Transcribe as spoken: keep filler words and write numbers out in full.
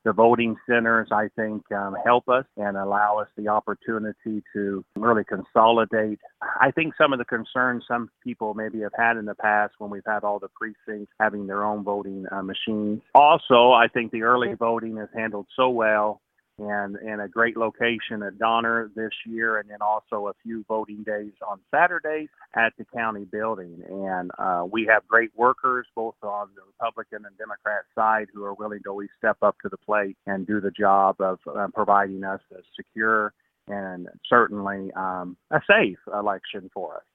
The voting centers, I think, um, help us and allow us the opportunity to really consolidate. I think some of the concerns some people maybe have had in the past when we've had all the precincts having their own voting uh, machines. Also, I think the early voting is handled so well and in a great location at Donner this year, and then also a few voting days on Saturdays at the county building. And uh, we have great workers, both on the Republican and Democrat side, who are willing to always step up to the plate and do the job of uh, providing us a secure and certainly um, a safe election for us.